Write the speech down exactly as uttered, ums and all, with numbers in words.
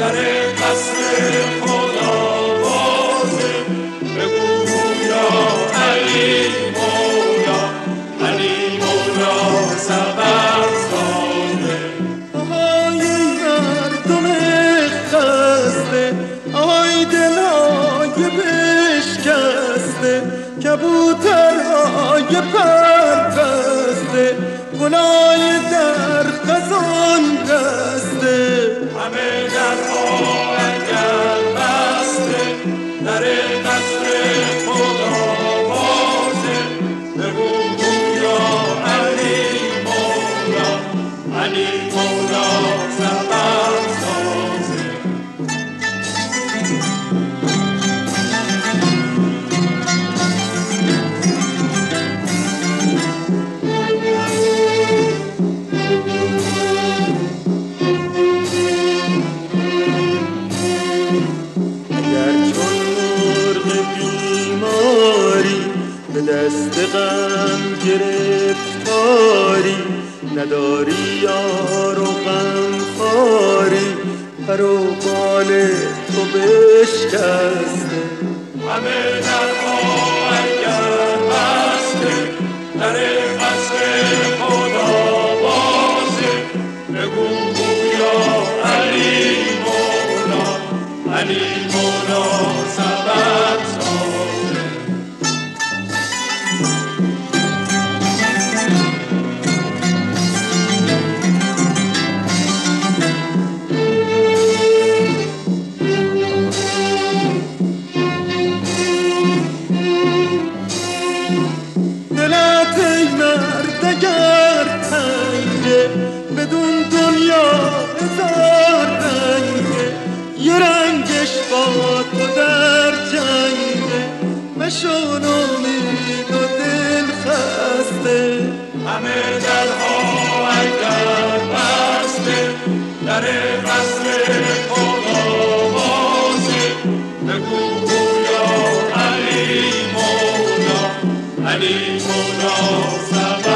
در قصر خدا بازه، بگو یا علی مولا، علی مولا سبب سازه. آهای مردم خسته، آهای دلای بشکسته، کبوترهای پربسته، گلای در خزان رسته. همه درها اگر بسته، در قصر خدا بازه، بگو یا علی مولا، علی مولا سبب سازه. دست غم گرفتاری، نداری یار و غم خاری، پر و بال تو بشکسته. همه درها اگر بسته، در قصر خدا بازه، بگو یا علی مولا، علی مولا سبب سازه. دگر تنگه بدون دنیا هزار رنگه، یه رنگش با تو در جنگه، مشو نومید و دل خسته. همه درها اگر بسته، در قصر خدا بازه، بگو یا علی مولا، علی مولا سبب